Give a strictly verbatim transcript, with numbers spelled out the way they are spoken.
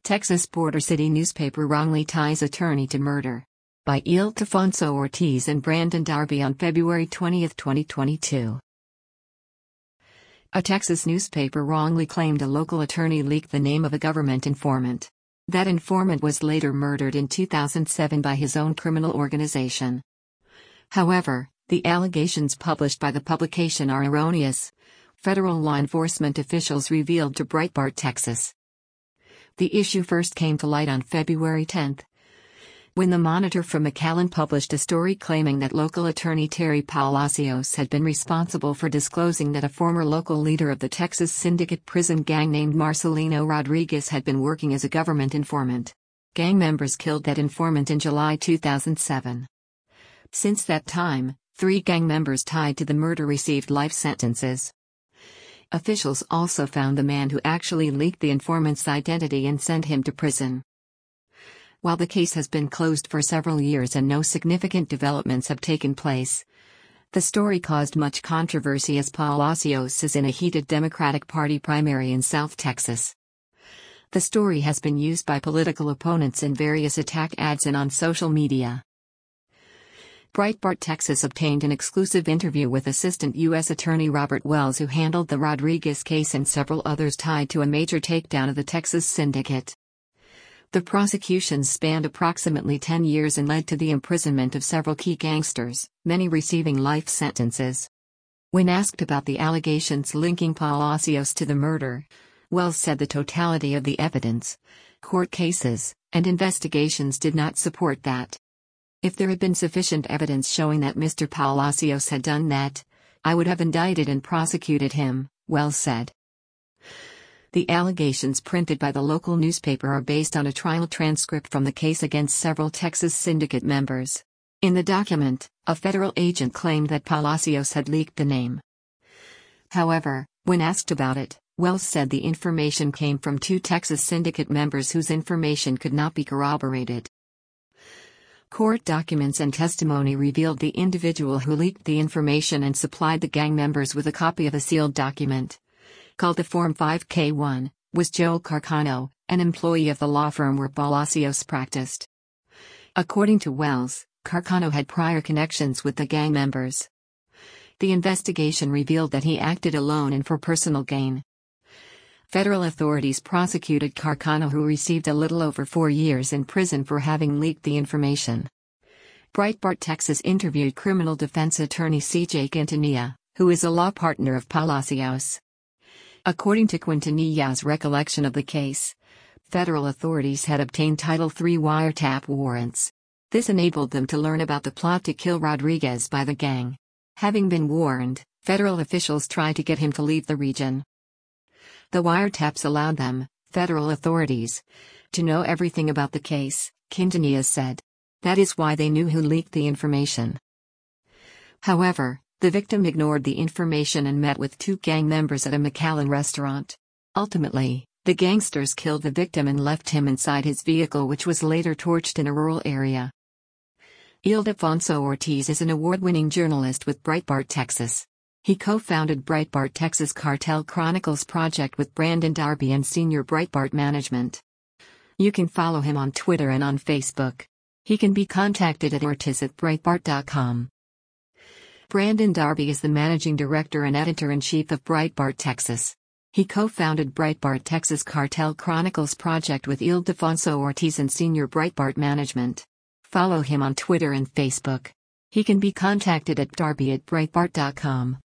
Texas Border City newspaper wrongly ties attorney to murder. By Ildefonso Ortiz and Brandon Darby on February twentieth, twenty twenty-two. A Texas newspaper wrongly claimed a local attorney leaked the name of a government informant. That informant was later murdered in two thousand seven by his own criminal organization. However, the allegations published by the publication are erroneous, federal law enforcement officials revealed to Breitbart Texas. The issue first came to light on February tenth, when the Monitor from McAllen published a story claiming that local attorney Terry Palacios had been responsible for disclosing that a former local leader of the Texas Syndicate prison gang named Marcelino Rodriguez had been working as a government informant. Gang members killed that informant in July two thousand seven. Since that time, three gang members tied to the murder received life sentences. Officials also found the man who actually leaked the informant's identity and sent him to prison. While the case has been closed for several years and no significant developments have taken place, the story caused much controversy as Palacios is in a heated Democratic Party primary in South Texas. The story has been used by political opponents in various attack ads and on social media. Breitbart Texas obtained an exclusive interview with Assistant U S Attorney Robert Wells, who handled the Rodriguez case and several others tied to a major takedown of the Texas Syndicate. The prosecutions spanned approximately ten years and led to the imprisonment of several key gangsters, many receiving life sentences. When asked about the allegations linking Palacios to the murder, Wells said the totality of the evidence, court cases, and investigations did not support that. If there had been sufficient evidence showing that Mister Palacios had done that, I would have indicted and prosecuted him, Wells said. The allegations printed by the local newspaper are based on a trial transcript from the case against several Texas Syndicate members. In the document, a federal agent claimed that Palacios had leaked the name. However, when asked about it, Wells said the information came from two Texas Syndicate members whose information could not be corroborated. Court documents and testimony revealed the individual who leaked the information and supplied the gang members with a copy of a sealed document, called the Form five K one, was Joe Carcano, an employee of the law firm where Palacios practiced. According to Wells, Carcano had prior connections with the gang members. The investigation revealed that he acted alone and for personal gain. Federal authorities prosecuted Carcano, who received a little over four years in prison for having leaked the information. Breitbart Texas interviewed criminal defense attorney C J Quintanilla, who is a law partner of Palacios. According to Quintanilla's recollection of the case, federal authorities had obtained Title three wiretap warrants. This enabled them to learn about the plot to kill Rodriguez by the gang. Having been warned, federal officials tried to get him to leave the region. The wiretaps allowed them, federal authorities, to know everything about the case, Quintanilla said. That is why they knew who leaked the information. However, the victim ignored the information and met with two gang members at a McAllen restaurant. Ultimately, the gangsters killed the victim and left him inside his vehicle, which was later torched in a rural area. Ildefonso Ortiz is an award-winning journalist with Breitbart Texas. He co-founded Breitbart Texas Cartel Chronicles project with Brandon Darby and senior Breitbart management. You can follow him on Twitter and on Facebook. He can be contacted at ortiz at breitbart dot com. Brandon Darby is the managing director and editor-in-chief of Breitbart Texas. He co-founded Breitbart Texas Cartel Chronicles project with Ildefonso Ortiz and senior Breitbart management. Follow him on Twitter and Facebook. He can be contacted at darby at breitbart dot com.